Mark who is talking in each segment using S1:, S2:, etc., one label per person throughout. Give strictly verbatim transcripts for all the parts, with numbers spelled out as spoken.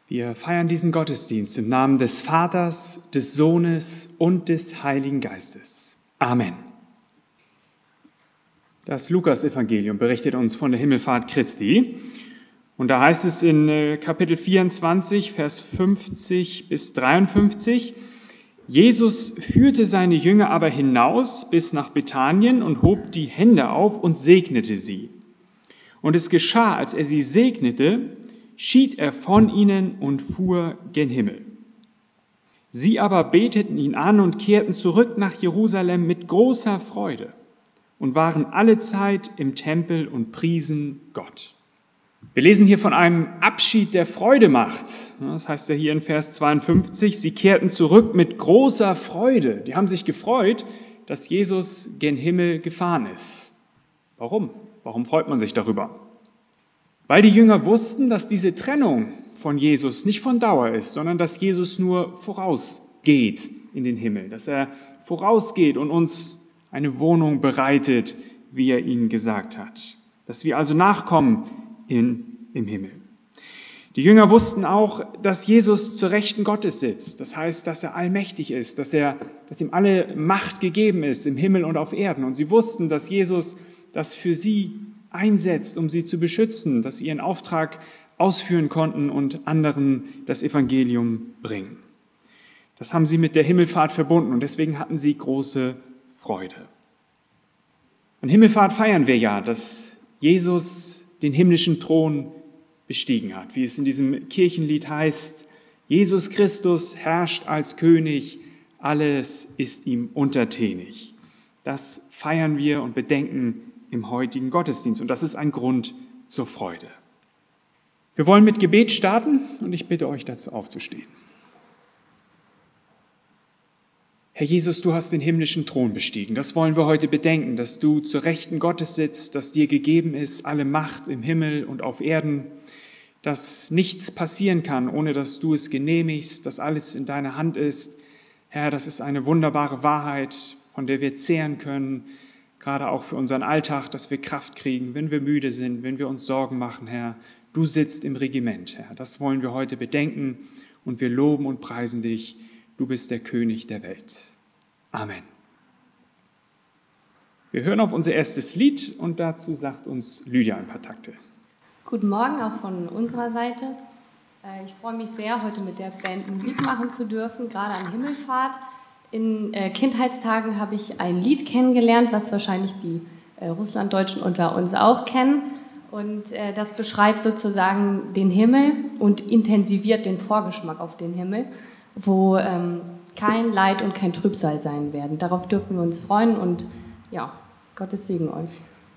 S1: Wir feiern diesen Gottesdienst im Namen des Vaters, des Sohnes und des Heiligen Geistes. Amen. Das Lukas-Evangelium berichtet uns von der Himmelfahrt Christi. Und da heißt es in Kapitel vierundzwanzig, Vers fünfzig bis dreiundfünfzig, Jesus führte seine Jünger aber hinaus bis nach Bethanien und hob die Hände auf und segnete sie. Und es geschah, als er sie segnete, schied er von ihnen und fuhr gen Himmel. Sie aber beteten ihn an und kehrten zurück nach Jerusalem mit großer Freude und waren allezeit im Tempel und priesen Gott. Wir lesen hier von einem Abschied, der Freude macht. Das heißt ja hier in Vers zweiundfünfzig, sie kehrten zurück mit großer Freude. Die haben sich gefreut, dass Jesus gen Himmel gefahren ist. Warum? Warum freut man sich darüber? Weil die Jünger wussten, dass diese Trennung von Jesus nicht von Dauer ist, sondern dass Jesus nur vorausgeht in den Himmel, dass er vorausgeht und uns eine Wohnung bereitet, wie er ihnen gesagt hat. Dass wir also nachkommen in, im Himmel. Die Jünger wussten auch, dass Jesus zur Rechten Gottes sitzt. Das heißt, dass er allmächtig ist, dass er, dass ihm alle Macht gegeben ist im Himmel und auf Erden. Und sie wussten, dass Jesus das für sie einsetzt, um sie zu beschützen, dass sie ihren Auftrag ausführen konnten und anderen das Evangelium bringen. Das haben sie mit der Himmelfahrt verbunden und deswegen hatten sie große Freude. An Himmelfahrt feiern wir ja, dass Jesus den himmlischen Thron bestiegen hat, wie es in diesem Kirchenlied heißt, Jesus Christus herrscht als König, alles ist ihm untertänig. Das feiern wir und bedenken im heutigen Gottesdienst. Und das ist ein Grund zur Freude. Wir wollen mit Gebet starten und ich bitte euch dazu aufzustehen. Herr Jesus, du hast den himmlischen Thron bestiegen. Das wollen wir heute bedenken, dass du zur Rechten Gottes sitzt, dass dir gegeben ist alle Macht im Himmel und auf Erden, dass nichts passieren kann, ohne dass du es genehmigst, dass alles in deiner Hand ist. Herr, das ist eine wunderbare Wahrheit, von der wir zehren können, gerade auch für unseren Alltag, dass wir Kraft kriegen, wenn wir müde sind, wenn wir uns Sorgen machen, Herr. Du sitzt im Regiment, Herr. Das wollen wir heute bedenken und wir loben und preisen dich. Du bist der König der Welt. Amen. Wir hören auf unser erstes Lied und dazu sagt uns Lydia ein paar Takte.
S2: Guten Morgen auch von unserer Seite. Ich freue mich sehr, heute mit der Band Musik machen zu dürfen, gerade an Himmelfahrt. In äh, Kindheitstagen habe ich ein Lied kennengelernt, was wahrscheinlich die äh, Russlanddeutschen unter uns auch kennen. Und äh, das beschreibt sozusagen den Himmel und intensiviert den Vorgeschmack auf den Himmel, wo ähm, kein Leid und kein Trübsal sein werden. Darauf dürfen wir uns freuen und ja, Gottes Segen euch.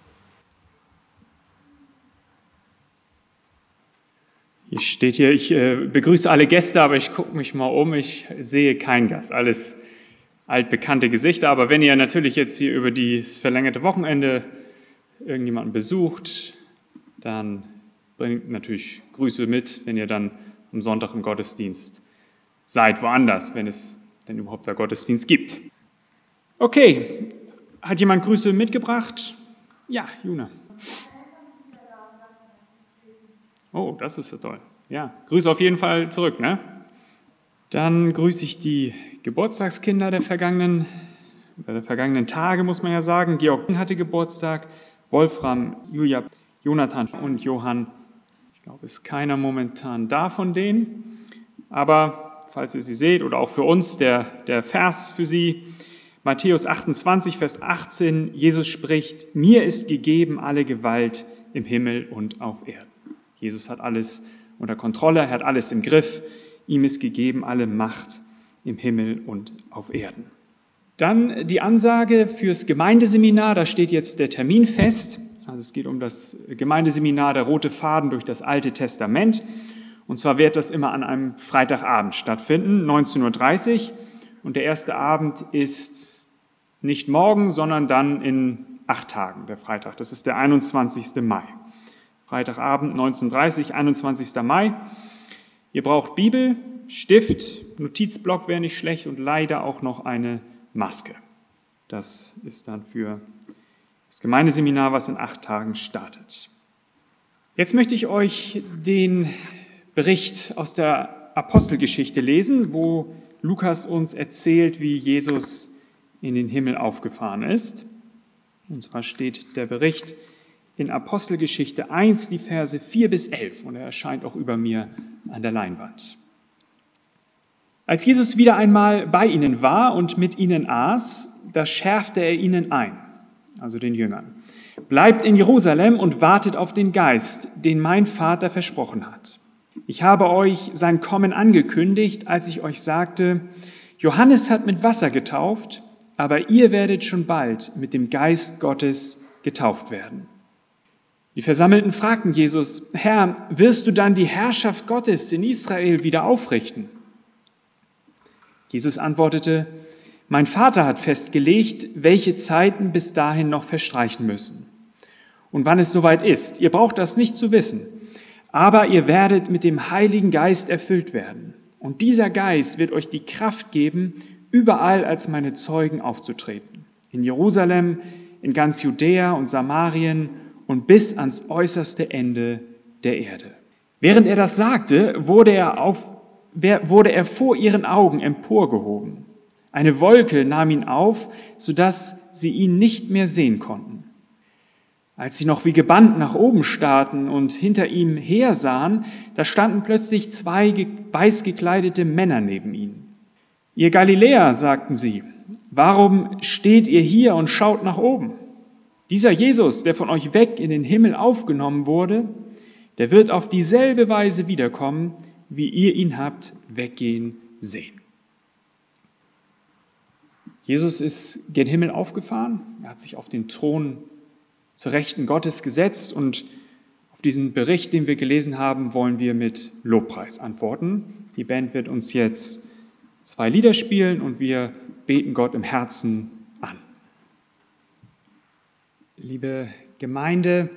S1: Hier steht hier, ich äh, begrüße alle Gäste, aber ich gucke mich mal um, ich sehe keinen Gast. Alles altbekannte Gesichter, aber wenn ihr natürlich jetzt hier über das verlängerte Wochenende irgendjemanden besucht, dann bringt natürlich Grüße mit, wenn ihr dann am Sonntag im Gottesdienst seid, woanders, wenn es denn überhaupt der Gottesdienst gibt. Okay, hat jemand Grüße mitgebracht? Ja, Juna. Oh, das ist so toll. Ja, Grüße auf jeden Fall zurück, ne? Dann grüße ich die Geburtstagskinder der vergangenen, der vergangenen Tage, muss man ja sagen. Georg hatte Geburtstag, Wolfram, Julia, Jonathan und Johann. Ich glaube, es ist keiner momentan da von denen. Aber falls ihr sie seht oder auch für uns, der, der Vers für sie, Matthäus achtundzwanzig, Vers achtzehn, Jesus spricht, mir ist gegeben alle Gewalt im Himmel und auf Erden. Jesus hat alles unter Kontrolle, er hat alles im Griff. Ihm ist gegeben alle Macht im Himmel und auf Erden. Dann die Ansage fürs Gemeindeseminar, da steht jetzt der Termin fest. Also es geht um das Gemeindeseminar, der rote Faden durch das Alte Testament. Und zwar wird das immer an einem Freitagabend stattfinden, neunzehn Uhr dreißig. Und der erste Abend ist nicht morgen, sondern dann in acht Tagen, der Freitag. Das ist der einundzwanzigsten Mai. Freitagabend, neunzehn Uhr dreißig, einundzwanzigsten Mai. Ihr braucht Bibel, Stift, Notizblock wäre nicht schlecht und leider auch noch eine Maske. Das ist dann für das Gemeindeseminar, was in acht Tagen startet. Jetzt möchte ich euch den Bericht aus der Apostelgeschichte lesen, wo Lukas uns erzählt, wie Jesus in den Himmel aufgefahren ist. Und zwar steht der Bericht in Apostelgeschichte eins, die Verse vier bis elf, und er erscheint auch über mir an der Leinwand. Als Jesus wieder einmal bei ihnen war und mit ihnen aß, da schärfte er ihnen ein, also den Jüngern: Bleibt in Jerusalem und wartet auf den Geist, den mein Vater versprochen hat. Ich habe euch sein Kommen angekündigt, als ich euch sagte: Johannes hat mit Wasser getauft, aber ihr werdet schon bald mit dem Geist Gottes getauft werden. Die Versammelten fragten Jesus: Herr, wirst du dann die Herrschaft Gottes in Israel wieder aufrichten? Jesus antwortete: Mein Vater hat festgelegt, welche Zeiten bis dahin noch verstreichen müssen. Und wann es soweit ist, ihr braucht das nicht zu wissen, aber ihr werdet mit dem Heiligen Geist erfüllt werden. Und dieser Geist wird euch die Kraft geben, überall als meine Zeugen aufzutreten. In Jerusalem, in ganz Judäa und Samarien und bis ans äußerste Ende der Erde. Während er das sagte, wurde er, auf, wurde er vor ihren Augen emporgehoben. Eine Wolke nahm ihn auf, sodass sie ihn nicht mehr sehen konnten. Als sie noch wie gebannt nach oben starrten und hinter ihm her sahen, da standen plötzlich zwei weiß gekleidete Männer neben ihnen. Ihr Galiläer, sagten sie, warum steht ihr hier und schaut nach oben? Dieser Jesus, der von euch weg in den Himmel aufgenommen wurde, der wird auf dieselbe Weise wiederkommen, wie ihr ihn habt weggehen sehen. Jesus ist gen Himmel aufgefahren, er hat sich auf den Thron zur Rechten Gottes gesetzt und auf diesen Bericht, den wir gelesen haben, wollen wir mit Lobpreis antworten. Die Band wird uns jetzt zwei Lieder spielen und wir beten Gott im Herzen an. Liebe Gemeinde,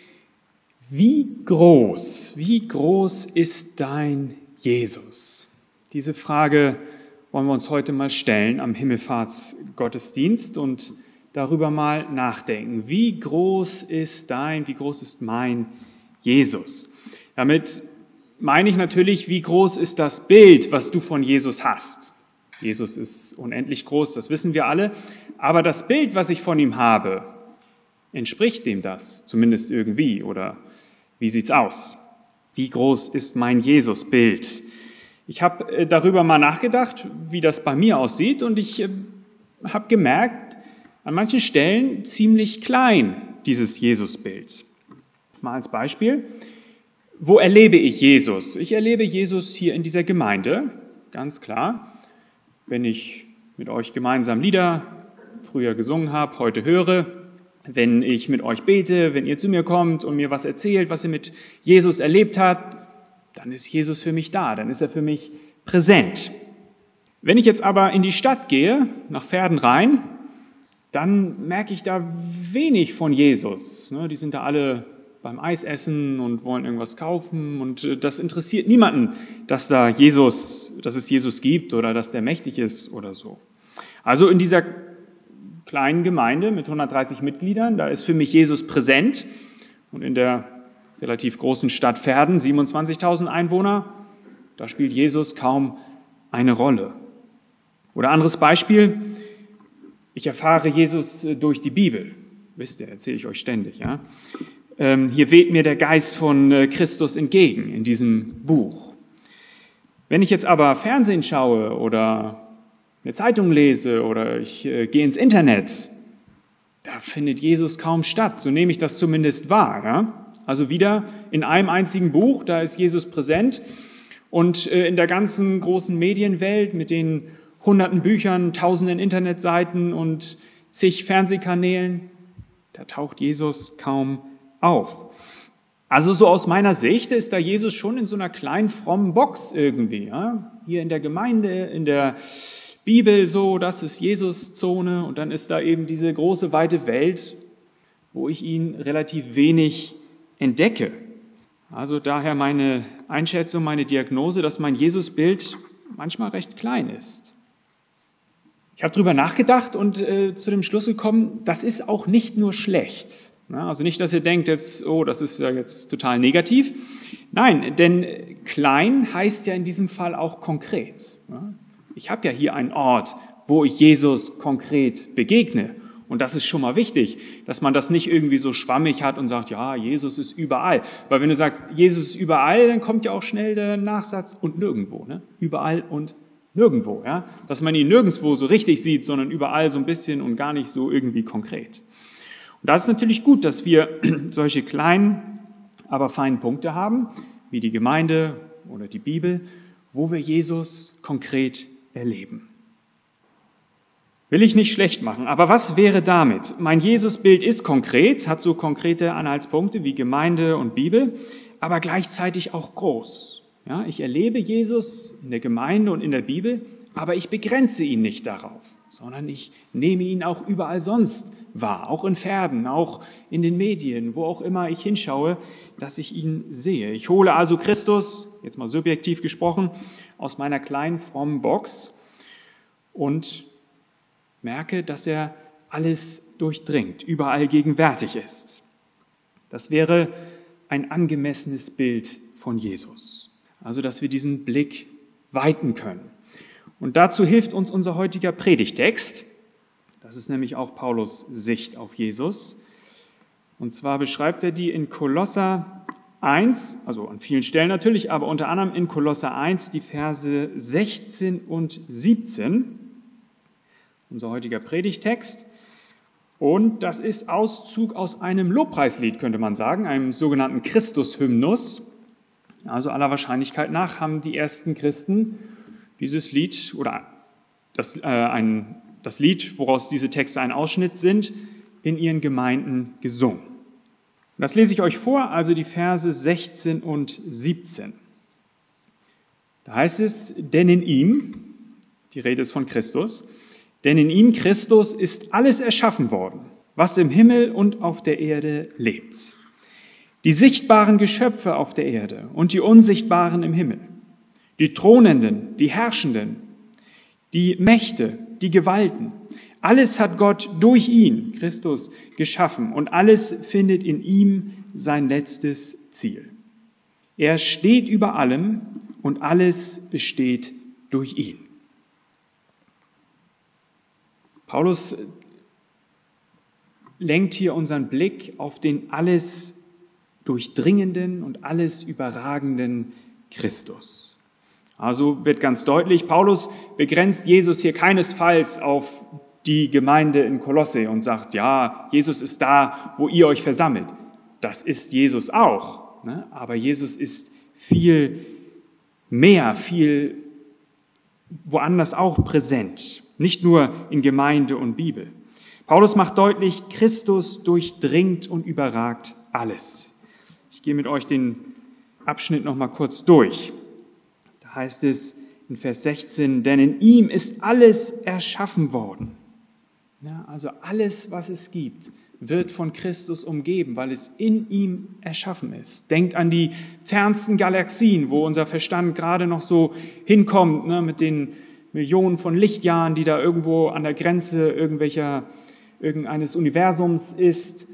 S1: wie groß, wie groß ist dein Jesus? Diese Frage wollen wir uns heute mal stellen am Himmelfahrtsgottesdienst und darüber mal nachdenken. Wie groß ist dein, wie groß ist mein Jesus? Damit meine ich natürlich, wie groß ist das Bild, was du von Jesus hast? Jesus ist unendlich groß, das wissen wir alle. Aber das Bild, was ich von ihm habe, entspricht dem das zumindest irgendwie? Oder wie sieht's aus? Wie groß ist mein Jesus-Bild? Ich habe darüber mal nachgedacht, wie das bei mir aussieht, und ich habe gemerkt, an manchen Stellen ziemlich klein, dieses Jesus-Bild. Mal als Beispiel: Wo erlebe ich Jesus? Ich erlebe Jesus hier in dieser Gemeinde, ganz klar. Wenn ich mit euch gemeinsam Lieder früher gesungen habe, heute höre, wenn ich mit euch bete, wenn ihr zu mir kommt und mir was erzählt, was ihr mit Jesus erlebt habt, dann ist Jesus für mich da, dann ist er für mich präsent. Wenn ich jetzt aber in die Stadt gehe, nach Verdenrhein, dann merke ich da wenig von Jesus. Die sind da alle beim Eisessen und wollen irgendwas kaufen, und das interessiert niemanden, dass da Jesus, dass es Jesus gibt oder dass der mächtig ist oder so. Also in dieser kleinen Gemeinde mit hundertdreißig Mitgliedern, da ist für mich Jesus präsent, und in der relativ großen Stadt Verden, siebenundzwanzigtausend Einwohner, da spielt Jesus kaum eine Rolle. Oder anderes Beispiel: Ich erfahre Jesus durch die Bibel. Wisst ihr, erzähle ich euch ständig. Ja? Ähm, hier weht mir der Geist von Christus entgegen in diesem Buch. Wenn ich jetzt aber Fernsehen schaue oder eine Zeitung lese oder ich äh, gehe ins Internet, da findet Jesus kaum statt. So nehme ich das zumindest wahr. Ja? Also wieder in einem einzigen Buch, da ist Jesus präsent. Und äh, in der ganzen großen Medienwelt mit den hunderten Büchern, tausenden Internetseiten und zig Fernsehkanälen, da taucht Jesus kaum auf. Also so aus meiner Sicht ist da Jesus schon in so einer kleinen frommen Box irgendwie. Ja? Hier in der Gemeinde, in der Bibel so, das ist Jesus-Zone, und dann ist da eben diese große, weite Welt, wo ich ihn relativ wenig entdecke. Also daher meine Einschätzung, meine Diagnose, dass mein Jesus-Bild manchmal recht klein ist. Ich habe drüber nachgedacht und äh, zu dem Schluss gekommen, das ist auch nicht nur schlecht. Ja, also nicht, dass ihr denkt jetzt, oh, das ist ja jetzt total negativ. Nein, denn klein heißt ja in diesem Fall auch konkret. Ich habe ja hier einen Ort, wo ich Jesus konkret begegne. Und das ist schon mal wichtig, dass man das nicht irgendwie so schwammig hat und sagt, ja, Jesus ist überall. Weil wenn du sagst, Jesus ist überall, dann kommt ja auch schnell der Nachsatz und nirgendwo. Ne? Überall und nirgendwo. Ja? Dass man ihn nirgendwo so richtig sieht, sondern überall so ein bisschen und gar nicht so irgendwie konkret. Und da ist natürlich gut, dass wir solche kleinen, aber feinen Punkte haben, wie die Gemeinde oder die Bibel, wo wir Jesus konkret erleben. Will ich nicht schlecht machen, aber was wäre damit? Mein Jesusbild ist konkret, hat so konkrete Anhaltspunkte wie Gemeinde und Bibel, aber gleichzeitig auch groß. Ja, ich erlebe Jesus in der Gemeinde und in der Bibel, aber ich begrenze ihn nicht darauf, sondern ich nehme ihn auch überall sonst wahr, auch in Pferden, auch in den Medien, wo auch immer ich hinschaue, dass ich ihn sehe. Ich hole also Christus, jetzt mal subjektiv gesprochen, aus meiner kleinen frommen Box und merke, dass er alles durchdringt, überall gegenwärtig ist. Das wäre ein angemessenes Bild von Jesus. Also, dass wir diesen Blick weiten können. Und dazu hilft uns unser heutiger Predigtext. Das ist nämlich auch Paulus' Sicht auf Jesus. Und zwar beschreibt er die in Kolosser eins, also an vielen Stellen natürlich, aber unter anderem in Kolosser eins, die Verse sechzehn und siebzehn. Unser heutiger Predigtext. Und das ist Auszug aus einem Lobpreislied, könnte man sagen, einem sogenannten Christus-Hymnus. Also aller Wahrscheinlichkeit nach haben die ersten Christen dieses Lied oder das, äh, ein, das Lied, woraus diese Texte ein Ausschnitt sind, in ihren Gemeinden gesungen. Und das lese ich euch vor, also die Verse sechzehn und siebzehn. Da heißt es, denn in ihm, die Rede ist von Christus, denn in ihm, Christus, ist alles erschaffen worden, was im Himmel und auf der Erde lebt. Die sichtbaren Geschöpfe auf der Erde und die unsichtbaren im Himmel. Die Thronenden, die Herrschenden, die Mächte, die Gewalten. Alles hat Gott durch ihn, Christus, geschaffen und alles findet in ihm sein letztes Ziel. Er steht über allem und alles besteht durch ihn. Paulus lenkt hier unseren Blick auf den alles durchdringenden und alles überragenden Christus. Also wird ganz deutlich, Paulus begrenzt Jesus hier keinesfalls auf die Gemeinde in Kolosse und sagt, ja, Jesus ist da, wo ihr euch versammelt. Das ist Jesus auch, ne? Aber Jesus ist viel mehr, viel woanders auch präsent. Nicht nur in Gemeinde und Bibel. Paulus macht deutlich, Christus durchdringt und überragt alles. Ich gehe mit euch den Abschnitt noch mal kurz durch. Da heißt es in Vers sechzehn, denn in ihm ist alles erschaffen worden. Ja, also alles, was es gibt, wird von Christus umgeben, weil es in ihm erschaffen ist. Denkt an die fernsten Galaxien, wo unser Verstand gerade noch so hinkommt, ne, mit den Millionen von Lichtjahren, die da irgendwo an der Grenze irgendwelcher, irgendeines Universums ist.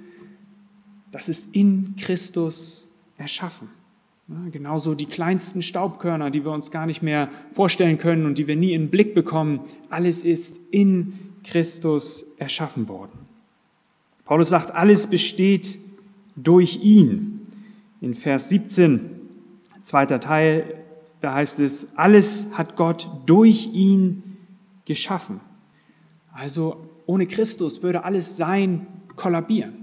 S1: Das ist in Christus erschaffen. Ja, genauso die kleinsten Staubkörner, die wir uns gar nicht mehr vorstellen können und die wir nie in den Blick bekommen. Alles ist in Christus erschaffen worden. Paulus sagt, alles besteht durch ihn. In Vers siebzehn, zweiter Teil, da heißt es, alles hat Gott durch ihn geschaffen. Also ohne Christus würde alles Sein kollabieren.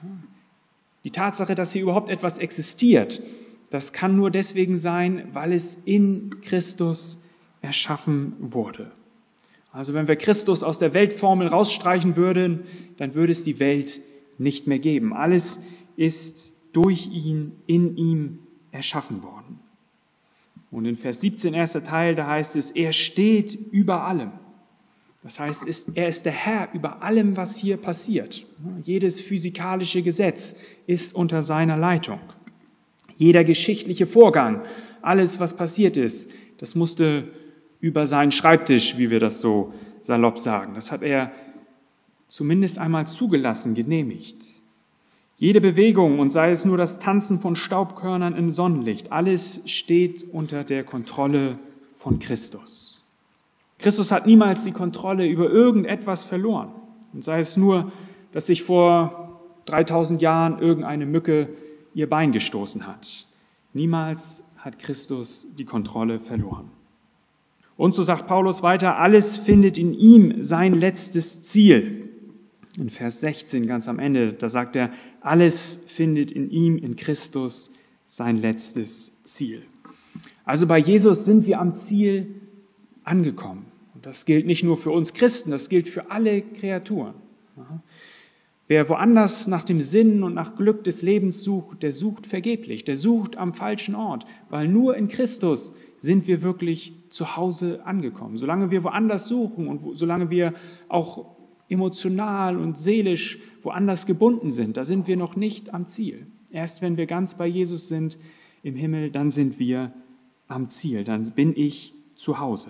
S1: Die Tatsache, dass hier überhaupt etwas existiert, das kann nur deswegen sein, weil es in Christus erschaffen wurde. Also wenn wir Christus aus der Weltformel rausstreichen würden, dann würde es die Welt nicht mehr geben. Alles ist durch ihn, in ihm erschaffen worden. Und in Vers siebzehn, erster Teil, da heißt es, er steht über allem. Das heißt, er ist der Herr über allem, was hier passiert. Jedes physikalische Gesetz ist unter seiner Leitung. Jeder geschichtliche Vorgang, alles, was passiert ist, das musste über seinen Schreibtisch, wie wir das so salopp sagen. Das hat er zumindest einmal zugelassen, genehmigt. Jede Bewegung, und sei es nur das Tanzen von Staubkörnern im Sonnenlicht, alles steht unter der Kontrolle von Christus. Christus hat niemals die Kontrolle über irgendetwas verloren. Und sei es nur, dass sich vor dreitausend Jahren irgendeine Mücke ihr Bein gestoßen hat. Niemals hat Christus die Kontrolle verloren. Und so sagt Paulus weiter, alles findet in ihm sein letztes Ziel. In Vers sechzehn ganz am Ende, da sagt er, alles findet in ihm, in Christus, sein letztes Ziel. Also bei Jesus sind wir am Ziel angekommen. Und das gilt nicht nur für uns Christen, das gilt für alle Kreaturen. Wer woanders nach dem Sinn und nach Glück des Lebens sucht, der sucht vergeblich, der sucht am falschen Ort, weil nur in Christus sind wir wirklich zu Hause angekommen. Solange wir woanders suchen und solange wir auch emotional und seelisch woanders gebunden sind, da sind wir noch nicht am Ziel. Erst wenn wir ganz bei Jesus sind im Himmel, dann sind wir am Ziel, dann bin ich zu Hause.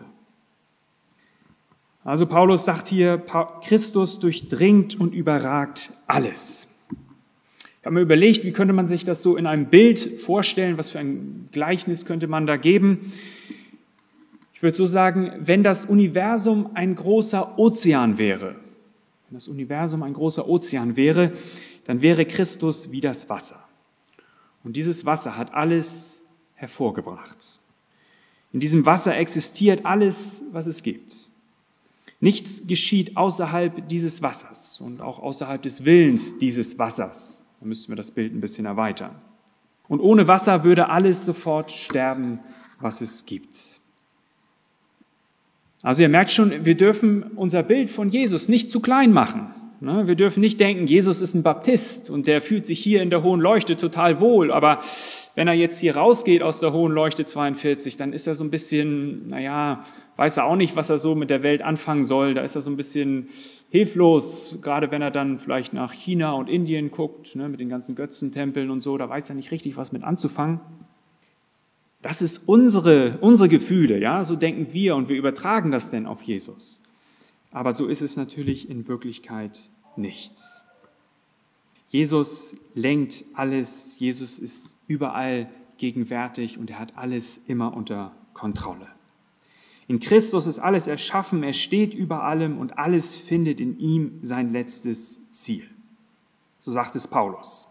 S1: Also Paulus sagt hier, Christus durchdringt und überragt alles. Ich habe mir überlegt, wie könnte man sich das so in einem Bild vorstellen, was für ein Gleichnis könnte man da geben. Ich würde so sagen, wenn das Universum ein großer Ozean wäre, wenn das Universum ein großer Ozean wäre, dann wäre Christus wie das Wasser. Und dieses Wasser hat alles hervorgebracht. In diesem Wasser existiert alles, was es gibt. Nichts geschieht außerhalb dieses Wassers und auch außerhalb des Willens dieses Wassers. Da müssten wir das Bild ein bisschen erweitern. Und ohne Wasser würde alles sofort sterben, was es gibt. Also ihr merkt schon, wir dürfen unser Bild von Jesus nicht zu klein machen. Wir dürfen nicht denken, Jesus ist ein Baptist und der fühlt sich hier in der Hohen Leuchte total wohl, aber wenn er jetzt hier rausgeht aus der Hohen Leuchte zweiundvierzig, dann ist er so ein bisschen, naja, weiß er auch nicht, was er so mit der Welt anfangen soll. Da ist er so ein bisschen hilflos, gerade wenn er dann vielleicht nach China und Indien guckt, ne, mit den ganzen Götzentempeln und so, da weiß er nicht richtig, was mit anzufangen. Das ist unsere, unsere Gefühle, ja, so denken wir und wir übertragen das denn auf Jesus. Aber so ist es natürlich in Wirklichkeit nicht. Jesus lenkt alles, Jesus ist überall gegenwärtig und er hat alles immer unter Kontrolle. In Christus ist alles erschaffen, er steht über allem und alles findet in ihm sein letztes Ziel. So sagt es Paulus.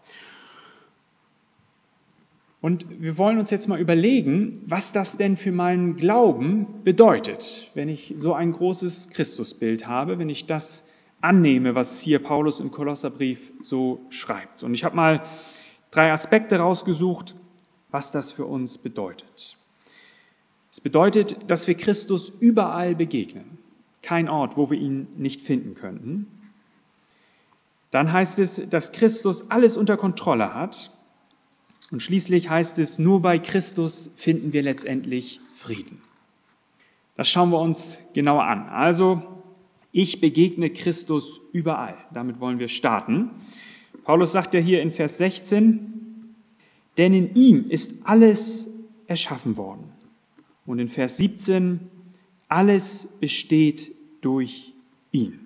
S1: Und wir wollen uns jetzt mal überlegen, was das denn für meinen Glauben bedeutet, wenn ich so ein großes Christusbild habe, wenn ich das annehme, was hier Paulus im Kolosserbrief so schreibt. Und ich habe mal drei Aspekte rausgesucht, was das für uns bedeutet. Es bedeutet, dass wir Christus überall begegnen. Kein Ort, wo wir ihn nicht finden könnten. Dann heißt es, dass Christus alles unter Kontrolle hat. Und schließlich heißt es, nur bei Christus finden wir letztendlich Frieden. Das schauen wir uns genauer an. Also, ich begegne Christus überall. Damit wollen wir starten. Paulus sagt ja hier in Vers sechzehn, denn in ihm ist alles erschaffen worden. Und in Vers siebzehn, alles besteht durch ihn.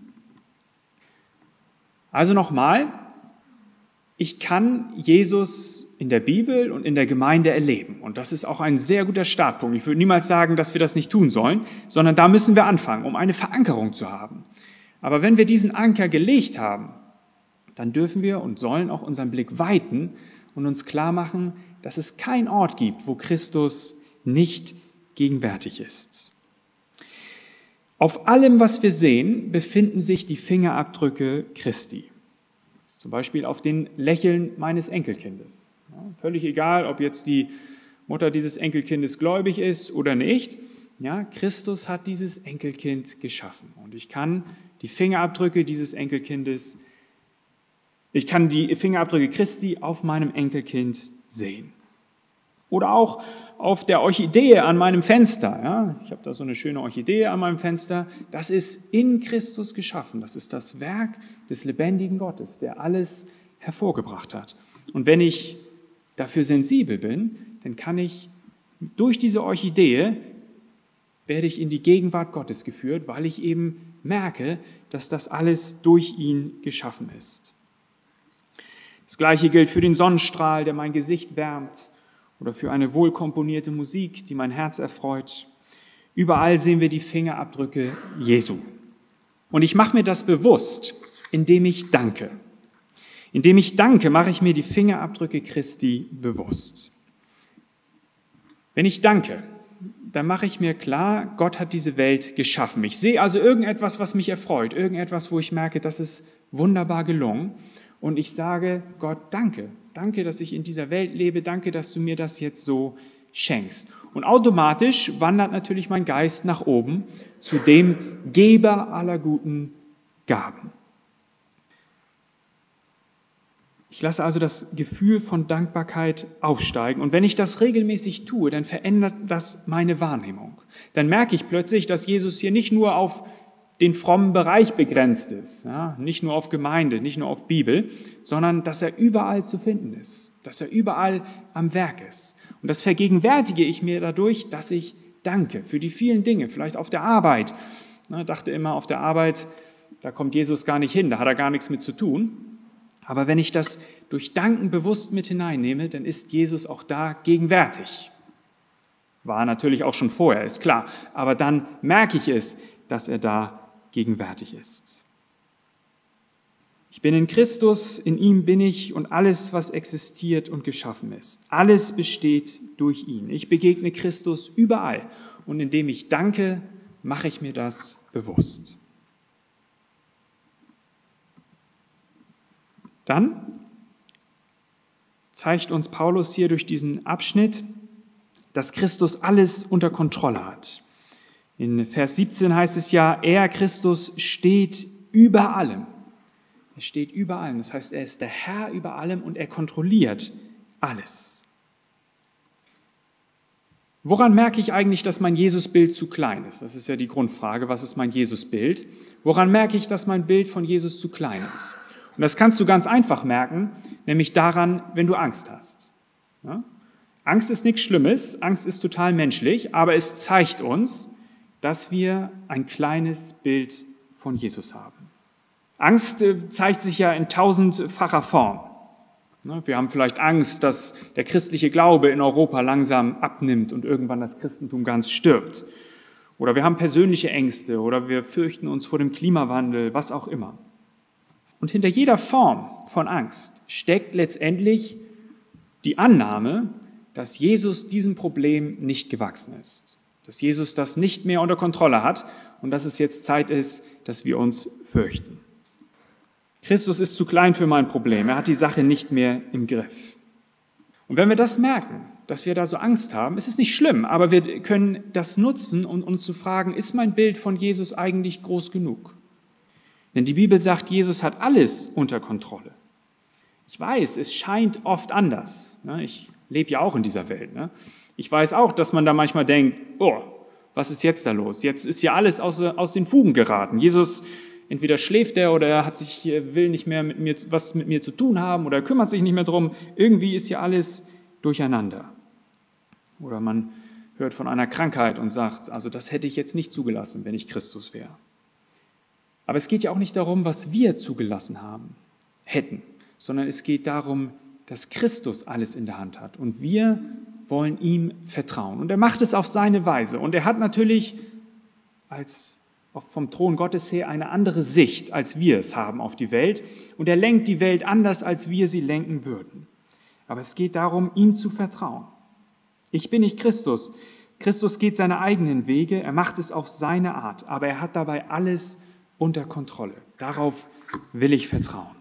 S1: Also nochmal, ich kann Jesus in der Bibel und in der Gemeinde erleben. Und das ist auch ein sehr guter Startpunkt. Ich würde niemals sagen, dass wir das nicht tun sollen, sondern da müssen wir anfangen, um eine Verankerung zu haben. Aber wenn wir diesen Anker gelegt haben, dann dürfen wir und sollen auch unseren Blick weiten und uns klar machen, dass es keinen Ort gibt, wo Christus nicht gegenwärtig ist. Auf allem, was wir sehen, befinden sich die Fingerabdrücke Christi. Zum Beispiel auf den Lächeln meines Enkelkindes. Ja, völlig egal, ob jetzt die Mutter dieses Enkelkindes gläubig ist oder nicht. Ja, Christus hat dieses Enkelkind geschaffen. Und ich kann die Fingerabdrücke dieses Enkelkindes, ich kann die Fingerabdrücke Christi auf meinem Enkelkind sehen. Oder auch auf der Orchidee an meinem Fenster. Ja, ich habe da so eine schöne Orchidee an meinem Fenster. Das ist in Christus geschaffen. Das ist das Werk des lebendigen Gottes, der alles hervorgebracht hat. Und wenn ich dafür sensibel bin, dann kann ich durch diese Orchidee, werde ich in die Gegenwart Gottes geführt, weil ich eben merke, dass das alles durch ihn geschaffen ist. Das Gleiche gilt für den Sonnenstrahl, der mein Gesicht wärmt, oder für eine wohlkomponierte Musik, die mein Herz erfreut. Überall sehen wir die Fingerabdrücke Jesu. Und ich mache mir das bewusst, indem ich danke. Indem ich danke, mache ich mir die Fingerabdrücke Christi bewusst. Wenn ich danke, dann mache ich mir klar, Gott hat diese Welt geschaffen. Ich sehe also irgendetwas, was mich erfreut, irgendetwas, wo ich merke, das ist wunderbar gelungen. Und ich sage Gott, danke, danke, dass ich in dieser Welt lebe, danke, dass du mir das jetzt so schenkst. Und automatisch wandert natürlich mein Geist nach oben zu dem Geber aller guten Gaben. Ich lasse also das Gefühl von Dankbarkeit aufsteigen. Und wenn ich das regelmäßig tue, dann verändert das meine Wahrnehmung. Dann merke ich plötzlich, dass Jesus hier nicht nur auf den frommen Bereich begrenzt ist, ja, nicht nur auf Gemeinde, nicht nur auf Bibel, sondern dass er überall zu finden ist, dass er überall am Werk ist. Und das vergegenwärtige ich mir dadurch, dass ich danke für die vielen Dinge, vielleicht auf der Arbeit. Ich dachte immer, auf der Arbeit, da kommt Jesus gar nicht hin, da hat er gar nichts mit zu tun. Aber wenn ich das durch Danken bewusst mit hineinnehme, dann ist Jesus auch da gegenwärtig. War natürlich auch schon vorher, ist klar. Aber dann merke ich es, dass er da gegenwärtig ist. Ich bin in Christus, in ihm bin ich und alles, was existiert und geschaffen ist. Alles besteht durch ihn. Ich begegne Christus überall und indem ich danke, mache ich mir das bewusst. Dann zeigt uns Paulus hier durch diesen Abschnitt, dass Christus alles unter Kontrolle hat. In Vers siebzehn heißt es ja, er, Christus, steht über allem. Er steht über allem. Das heißt, er ist der Herr über allem und er kontrolliert alles. Woran merke ich eigentlich, dass mein Jesusbild zu klein ist? Das ist ja die Grundfrage, was ist mein Jesusbild? Woran merke ich, dass mein Bild von Jesus zu klein ist? Und das kannst du ganz einfach merken, nämlich daran, wenn du Angst hast. Ja? Angst ist nichts Schlimmes, Angst ist total menschlich, aber es zeigt uns, dass wir ein kleines Bild von Jesus haben. Angst zeigt sich ja in tausendfacher Form. Wir haben vielleicht Angst, dass der christliche Glaube in Europa langsam abnimmt und irgendwann das Christentum ganz stirbt. Oder wir haben persönliche Ängste oder wir fürchten uns vor dem Klimawandel, was auch immer. Und hinter jeder Form von Angst steckt letztendlich die Annahme, dass Jesus diesem Problem nicht gewachsen ist. Dass Jesus das nicht mehr unter Kontrolle hat und dass es jetzt Zeit ist, dass wir uns fürchten. Christus ist zu klein für mein Problem. Er hat die Sache nicht mehr im Griff. Und wenn wir das merken, dass wir da so Angst haben, ist es nicht schlimm, aber wir können das nutzen, um uns zu fragen, ist mein Bild von Jesus eigentlich groß genug? Denn die Bibel sagt, Jesus hat alles unter Kontrolle. Ich weiß, es scheint oft anders. Ich lebe ja auch in dieser Welt. Ich weiß auch, dass man da manchmal denkt, oh, was ist jetzt da los? Jetzt ist ja alles aus, aus den Fugen geraten. Jesus, entweder schläft er oder er hat sich, will nicht mehr mit mir, was mit mir zu tun haben oder er kümmert sich nicht mehr drum. Irgendwie ist ja alles durcheinander. Oder man hört von einer Krankheit und sagt, also das hätte ich jetzt nicht zugelassen, wenn ich Christus wäre. Aber es geht ja auch nicht darum, was wir zugelassen haben, hätten, sondern es geht darum, dass Christus alles in der Hand hat und wir wollen ihm vertrauen. Und er macht es auf seine Weise. Und er hat natürlich als vom Thron Gottes her eine andere Sicht, als wir es haben auf die Welt. Und er lenkt die Welt anders, als wir sie lenken würden. Aber es geht darum, ihm zu vertrauen. Ich bin nicht Christus. Christus geht seine eigenen Wege. Er macht es auf seine Art. Aber er hat dabei alles unter Kontrolle. Darauf will ich vertrauen.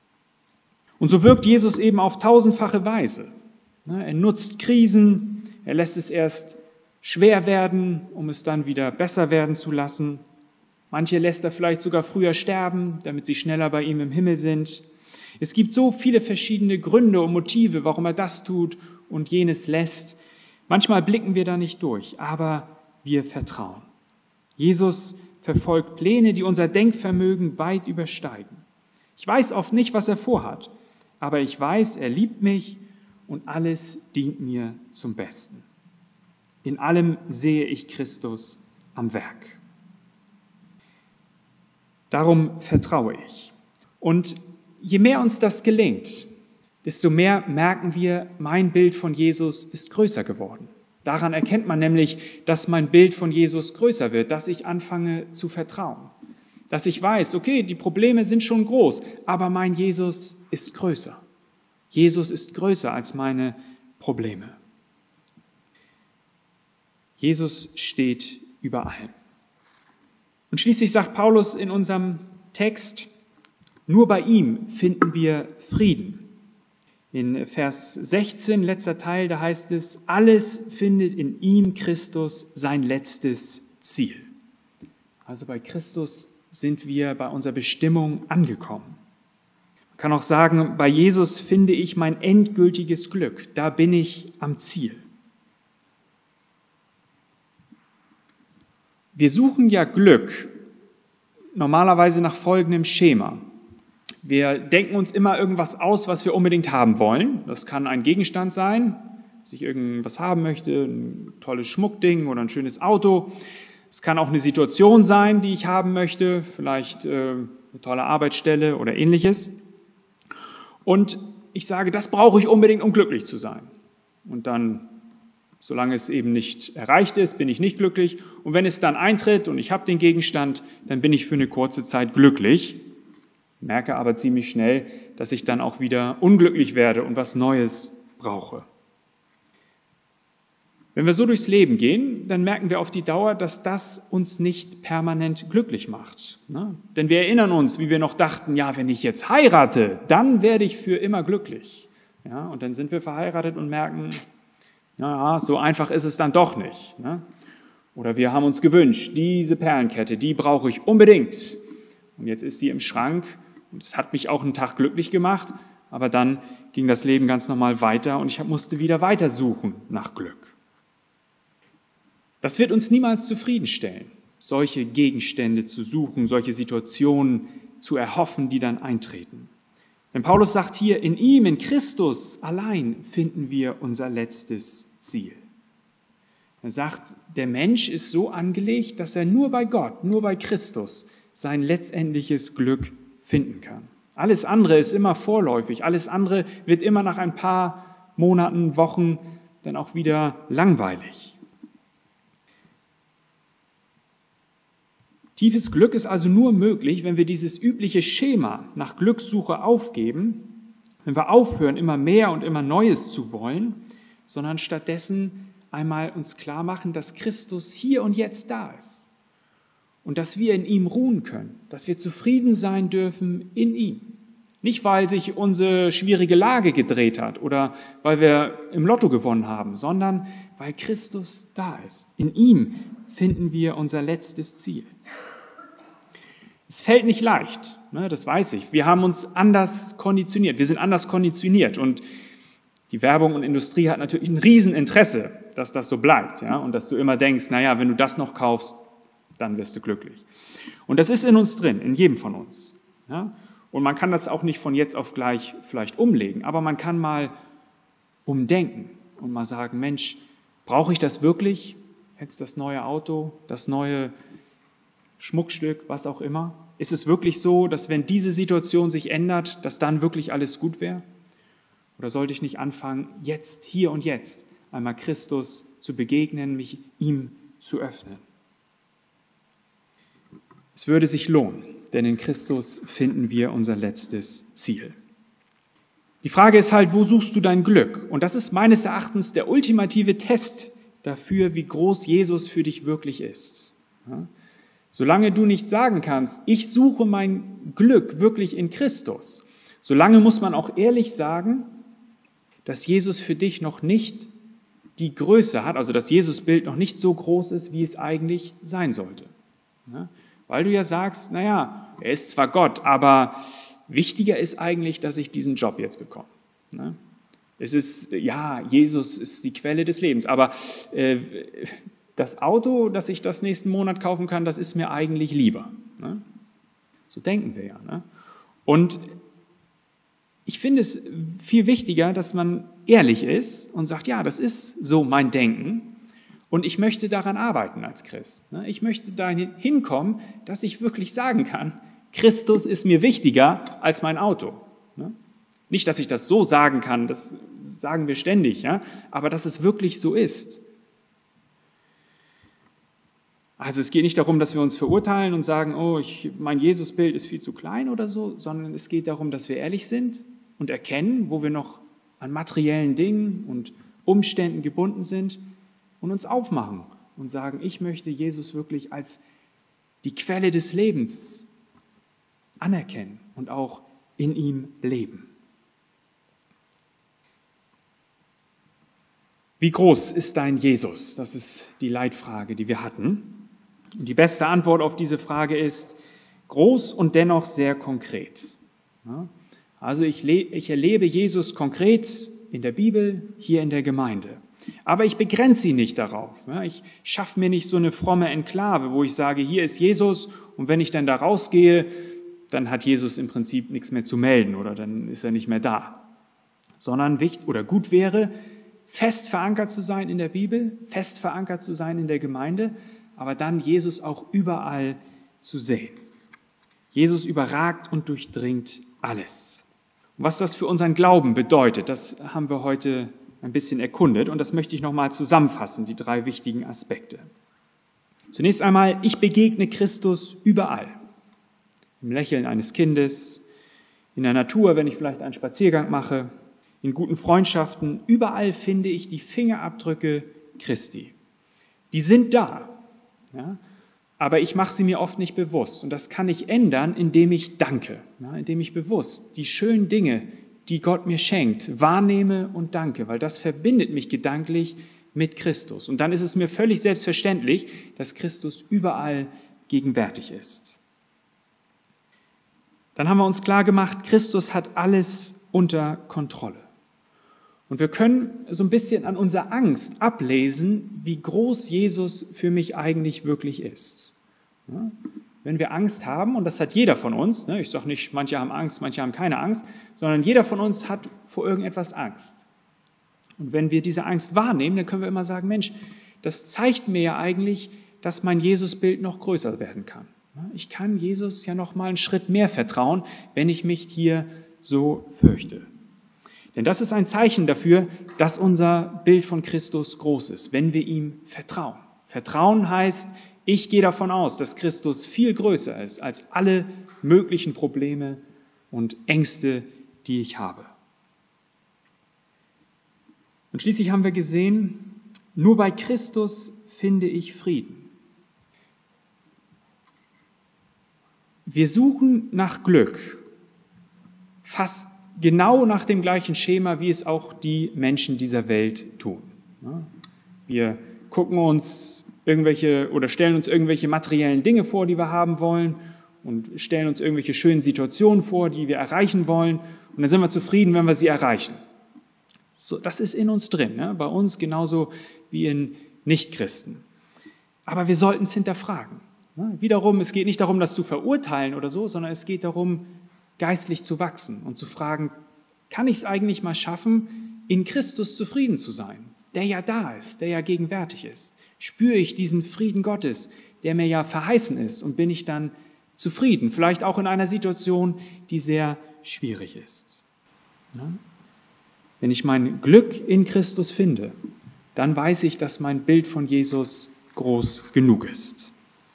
S1: Und so wirkt Jesus eben auf tausendfache Weise. Er nutzt Krisen, er lässt es erst schwer werden, um es dann wieder besser werden zu lassen. Manche lässt er vielleicht sogar früher sterben, damit sie schneller bei ihm im Himmel sind. Es gibt so viele verschiedene Gründe und Motive, warum er das tut und jenes lässt. Manchmal blicken wir da nicht durch, aber wir vertrauen. Jesus verfolgt Pläne, die unser Denkvermögen weit übersteigen. Ich weiß oft nicht, was er vorhat, aber ich weiß, er liebt mich und alles dient mir zum Besten. In allem sehe ich Christus am Werk. Darum vertraue ich. Und je mehr uns das gelingt, desto mehr merken wir, mein Bild von Jesus ist größer geworden. Daran erkennt man nämlich, dass mein Bild von Jesus größer wird, dass ich anfange zu vertrauen. Dass ich weiß, okay, die Probleme sind schon groß, aber mein Jesus ist größer. Jesus ist größer als meine Probleme. Jesus steht über allem. Und schließlich sagt Paulus in unserem Text, nur bei ihm finden wir Frieden. In Vers sechzehn, letzter Teil, da heißt es, alles findet in ihm, Christus, sein letztes Ziel. Also bei Christus sind wir bei unserer Bestimmung angekommen. Man kann auch sagen, bei Jesus finde ich mein endgültiges Glück. Da bin ich am Ziel. Wir suchen ja Glück normalerweise nach folgendem Schema. Wir denken uns immer irgendwas aus, was wir unbedingt haben wollen. Das kann ein Gegenstand sein, dass ich irgendwas haben möchte, ein tolles Schmuckding oder ein schönes Auto. Es kann auch eine Situation sein, die ich haben möchte, vielleicht äh, eine tolle Arbeitsstelle oder ähnliches. Und ich sage, das brauche ich unbedingt, um glücklich zu sein. Und dann, solange es eben nicht erreicht ist, bin ich nicht glücklich. Und wenn es dann eintritt und ich habe den Gegenstand, dann bin ich für eine kurze Zeit glücklich, merke aber ziemlich schnell, dass ich dann auch wieder unglücklich werde und was Neues brauche. Wenn wir so durchs Leben gehen, dann merken wir auf die Dauer, dass das uns nicht permanent glücklich macht. Ne? Denn wir erinnern uns, wie wir noch dachten, ja, wenn ich jetzt heirate, dann werde ich für immer glücklich. Ja, und dann sind wir verheiratet und merken, ja, so einfach ist es dann doch nicht. Ne? Oder wir haben uns gewünscht, diese Perlenkette, die brauche ich unbedingt. Und jetzt ist sie im Schrank und es hat mich auch einen Tag glücklich gemacht, aber dann ging das Leben ganz normal weiter und ich musste wieder weiter suchen nach Glück. Das wird uns niemals zufriedenstellen, solche Gegenstände zu suchen, solche Situationen zu erhoffen, die dann eintreten. Denn Paulus sagt hier, in ihm, in Christus allein finden wir unser letztes Ziel. Er sagt, der Mensch ist so angelegt, dass er nur bei Gott, nur bei Christus sein letztendliches Glück finden kann. Alles andere ist immer vorläufig, alles andere wird immer nach ein paar Monaten, Wochen dann auch wieder langweilig. Tiefes Glück ist also nur möglich, wenn wir dieses übliche Schema nach Glückssuche aufgeben, wenn wir aufhören, immer mehr und immer Neues zu wollen, sondern stattdessen einmal uns klar machen, dass Christus hier und jetzt da ist und dass wir in ihm ruhen können, dass wir zufrieden sein dürfen in ihm. Nicht, weil sich unsere schwierige Lage gedreht hat oder weil wir im Lotto gewonnen haben, sondern weil Christus da ist. In ihm finden wir unser letztes Ziel. Es fällt nicht leicht, ne, das weiß ich. Wir haben uns anders konditioniert. Wir sind anders konditioniert und die Werbung und Industrie hat natürlich ein Rieseninteresse, dass das so bleibt, ja, und dass du immer denkst, naja, wenn du das noch kaufst, dann wirst du glücklich. Und das ist in uns drin, in jedem von uns. Ja. Und man kann das auch nicht von jetzt auf gleich vielleicht umlegen, aber man kann mal umdenken und mal sagen, Mensch, brauche ich das wirklich? Jetzt das neue Auto, das neue Schmuckstück, was auch immer? Ist es wirklich so, dass wenn diese Situation sich ändert, dass dann wirklich alles gut wäre? Oder sollte ich nicht anfangen, jetzt, hier und jetzt, einmal Christus zu begegnen, mich ihm zu öffnen? Es würde sich lohnen, denn in Christus finden wir unser letztes Ziel. Die Frage ist halt, wo suchst du dein Glück? Und das ist meines Erachtens der ultimative Test dafür, wie groß Jesus für dich wirklich ist. Ja? Solange du nicht sagen kannst, ich suche mein Glück wirklich in Christus, solange muss man auch ehrlich sagen, dass Jesus für dich noch nicht die Größe hat, also das Jesusbild noch nicht so groß ist, wie es eigentlich sein sollte. Ja? Weil du ja sagst, naja, er ist zwar Gott, aber wichtiger ist eigentlich, dass ich diesen Job jetzt bekomme. Ja? Es ist, ja, Jesus ist die Quelle des Lebens, aber äh, das Auto, das ich das nächsten Monat kaufen kann, das ist mir eigentlich lieber. Ne? So denken wir ja. Ne? Und ich finde es viel wichtiger, dass man ehrlich ist und sagt, ja, das ist so mein Denken und ich möchte daran arbeiten als Christ. Ne? Ich möchte dahin hinkommen, dass ich wirklich sagen kann, Christus ist mir wichtiger als mein Auto. Ne? Nicht, dass ich das so sagen kann, das sagen wir ständig, ja, aber dass es wirklich so ist. Also es geht nicht darum, dass wir uns verurteilen und sagen, oh, ich, mein Jesusbild ist viel zu klein oder so, sondern es geht darum, dass wir ehrlich sind und erkennen, wo wir noch an materiellen Dingen und Umständen gebunden sind und uns aufmachen und sagen, ich möchte Jesus wirklich als die Quelle des Lebens anerkennen und auch in ihm leben. Wie groß ist dein Jesus? Das ist die Leitfrage, die wir hatten. Und die beste Antwort auf diese Frage ist groß und dennoch sehr konkret. Also ich, le- ich erlebe Jesus konkret in der Bibel, hier in der Gemeinde. Aber ich begrenze ihn nicht darauf. Ich schaffe mir nicht so eine fromme Enklave, wo ich sage, hier ist Jesus und wenn ich dann da rausgehe, dann hat Jesus im Prinzip nichts mehr zu melden oder dann ist er nicht mehr da. Sondern wichtig oder gut wäre, fest verankert zu sein in der Bibel, fest verankert zu sein in der Gemeinde, aber dann Jesus auch überall zu sehen. Jesus überragt und durchdringt alles. Und was das für unseren Glauben bedeutet, das haben wir heute ein bisschen erkundet und das möchte ich nochmal zusammenfassen, die drei wichtigen Aspekte. Zunächst einmal, ich begegne Christus überall. Im Lächeln eines Kindes, in der Natur, wenn ich vielleicht einen Spaziergang mache, in guten Freundschaften, überall finde ich die Fingerabdrücke Christi. Die sind da. Ja, aber ich mache sie mir oft nicht bewusst. Und das kann ich ändern, indem ich danke, ja, indem ich bewusst die schönen Dinge, die Gott mir schenkt, wahrnehme und danke, weil das verbindet mich gedanklich mit Christus. Und dann ist es mir völlig selbstverständlich, dass Christus überall gegenwärtig ist. Dann haben wir uns klar gemacht, Christus hat alles unter Kontrolle. Und wir können so ein bisschen an unserer Angst ablesen, wie groß Jesus für mich eigentlich wirklich ist. Ja, wenn wir Angst haben, und das hat jeder von uns, ne, ich sage nicht, manche haben Angst, manche haben keine Angst, sondern jeder von uns hat vor irgendetwas Angst. Und wenn wir diese Angst wahrnehmen, dann können wir immer sagen, Mensch, das zeigt mir ja eigentlich, dass mein Jesusbild noch größer werden kann. Ja, ich kann Jesus ja noch mal einen Schritt mehr vertrauen, wenn ich mich hier so fürchte. Denn das ist ein Zeichen dafür, dass unser Bild von Christus groß ist, wenn wir ihm vertrauen. Vertrauen heißt, ich gehe davon aus, dass Christus viel größer ist als alle möglichen Probleme und Ängste, die ich habe. Und schließlich haben wir gesehen, nur bei Christus finde ich Frieden. Wir suchen nach Glück, fast genau nach dem gleichen Schema, wie es auch die Menschen dieser Welt tun. Wir gucken uns irgendwelche oder stellen uns irgendwelche materiellen Dinge vor, die wir haben wollen und stellen uns irgendwelche schönen Situationen vor, die wir erreichen wollen und dann sind wir zufrieden, wenn wir sie erreichen. So, das ist in uns drin, ne? Bei uns genauso wie in Nichtchristen. Aber wir sollten es hinterfragen. Ne? Wiederum, es geht nicht darum, das zu verurteilen oder so, sondern es geht darum, geistlich zu wachsen und zu fragen, kann ich es eigentlich mal schaffen, in Christus zufrieden zu sein, der ja da ist, der ja gegenwärtig ist? Spüre ich diesen Frieden Gottes, der mir ja verheißen ist und bin ich dann zufrieden, vielleicht auch in einer Situation, die sehr schwierig ist? Ja? Wenn ich mein Glück in Christus finde, dann weiß ich, dass mein Bild von Jesus groß genug ist.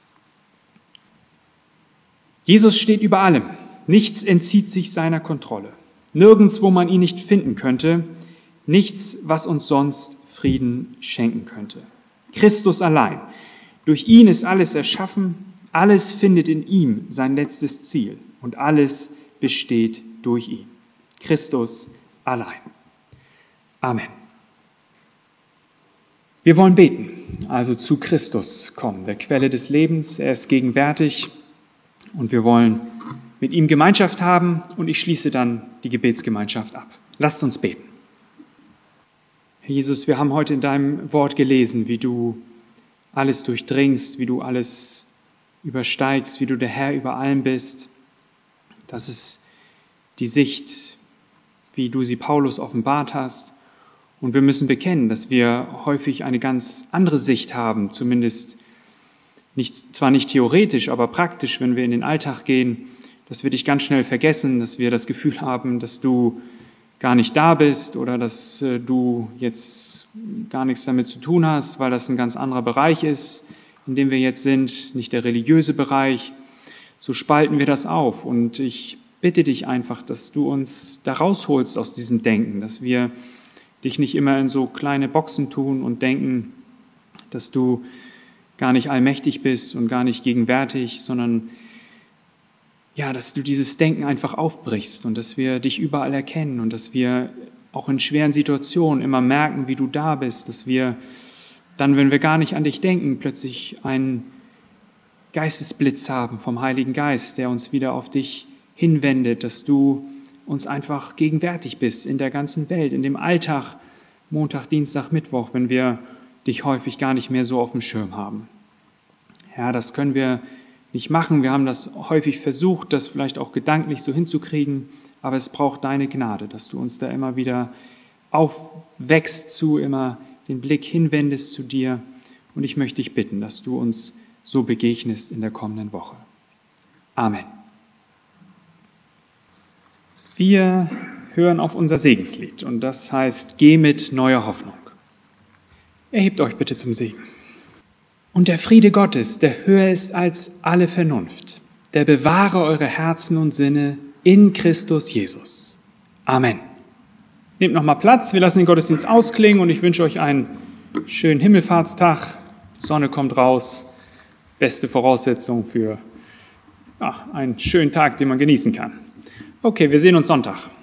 S1: Jesus steht über allem. Nichts entzieht sich seiner Kontrolle. Nirgends, wo man ihn nicht finden könnte. Nichts, was uns sonst Frieden schenken könnte. Christus allein. Durch ihn ist alles erschaffen. Alles findet in ihm sein letztes Ziel. Und alles besteht durch ihn. Christus allein. Amen. Wir wollen beten, also zu Christus kommen, der Quelle des Lebens. Er ist gegenwärtig und wir wollen mit ihm Gemeinschaft haben und ich schließe dann die Gebetsgemeinschaft ab. Lasst uns beten. Herr Jesus, wir haben heute in deinem Wort gelesen, wie du alles durchdringst, wie du alles übersteigst, wie du der Herr über allem bist. Das ist die Sicht, wie du sie Paulus offenbart hast. Und wir müssen bekennen, dass wir häufig eine ganz andere Sicht haben, zumindest nicht, zwar nicht theoretisch, aber praktisch, wenn wir in den Alltag gehen, dass wir dich ganz schnell vergessen, dass wir das Gefühl haben, dass du gar nicht da bist oder dass äh, du jetzt gar nichts damit zu tun hast, weil das ein ganz anderer Bereich ist, in dem wir jetzt sind, nicht der religiöse Bereich. So spalten wir das auf und ich bitte dich einfach, dass du uns da rausholst aus diesem Denken, dass wir dich nicht immer in so kleine Boxen tun und denken, dass du gar nicht allmächtig bist und gar nicht gegenwärtig, sondern ja, dass du dieses Denken einfach aufbrichst und dass wir dich überall erkennen und dass wir auch in schweren Situationen immer merken, wie du da bist, dass wir dann, wenn wir gar nicht an dich denken, plötzlich einen Geistesblitz haben vom Heiligen Geist, der uns wieder auf dich hinwendet, dass du uns einfach gegenwärtig bist in der ganzen Welt, in dem Alltag, Montag, Dienstag, Mittwoch, wenn wir dich häufig gar nicht mehr so auf dem Schirm haben. Ja, das können wir nicht machen. Wir haben das häufig versucht, das vielleicht auch gedanklich so hinzukriegen, aber es braucht deine Gnade, dass du uns da immer wieder aufwächst zu, immer den Blick hinwendest zu dir. Und ich möchte dich bitten, dass du uns so begegnest in der kommenden Woche. Amen. Wir hören auf unser Segenslied und das heißt, geh mit neuer Hoffnung. Erhebt euch bitte zum Segen. Und der Friede Gottes, der höher ist als alle Vernunft, der bewahre eure Herzen und Sinne in Christus Jesus. Amen. Nehmt nochmal Platz, wir lassen den Gottesdienst ausklingen und ich wünsche euch einen schönen Himmelfahrtstag. Die Sonne kommt raus, beste Voraussetzung für ja, einen schönen Tag, den man genießen kann. Okay, wir sehen uns Sonntag.